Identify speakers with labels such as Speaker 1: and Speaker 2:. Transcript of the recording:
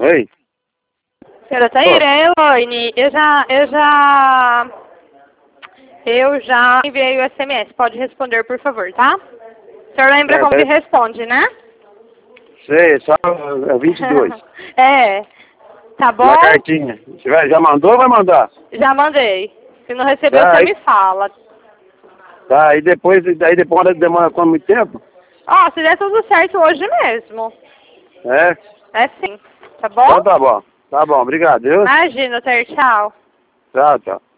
Speaker 1: Oi?
Speaker 2: Senhora Taíra, é Elaine. Eu já enviei o SMS. Pode responder, por favor, tá? O senhor lembra como que responde, né?
Speaker 1: Sei, só 22.
Speaker 2: É. Tá bom?
Speaker 1: Na cartinha. Você já mandou ou vai mandar?
Speaker 2: Já mandei. Se não recebeu,
Speaker 1: Tá,
Speaker 2: você
Speaker 1: aí,
Speaker 2: me fala.
Speaker 1: tá, aí depois demora quanto muito tempo?
Speaker 2: Ó, se der tudo certo hoje mesmo.
Speaker 1: É?
Speaker 2: É sim. Tá bom?
Speaker 1: Então tá bom. Tá bom, obrigado, viu?
Speaker 2: Imagina, Taíra. Tchau.
Speaker 1: Tchau, tchau.